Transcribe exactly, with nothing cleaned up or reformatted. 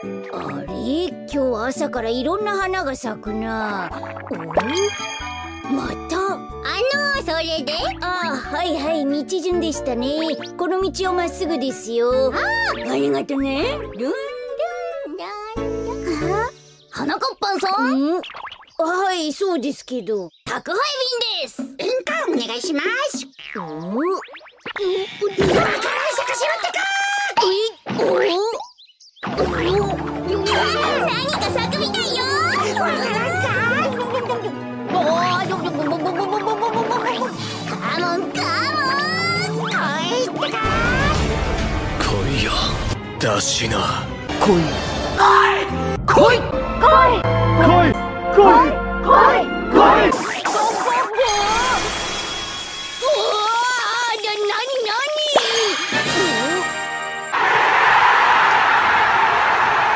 あれ、今日は朝からいろんな花が咲くな。お、また。 あのそれで。 あ、はいはい、道順でしたね。この道をまっすぐですよ。 あ、ありがとね。ルンルンルン。はなかっぱんさん。 うん、はい、そうですけど。 宅配便です。 印鑑お願いします。 お、 わかるさかしろってか。 お、お、 何か咲くみたいよ。 わからんか。 カモンカモン。 来いってか。 来いよ、出しな。 来い。 来い。来い。来い。来い。来い。来い。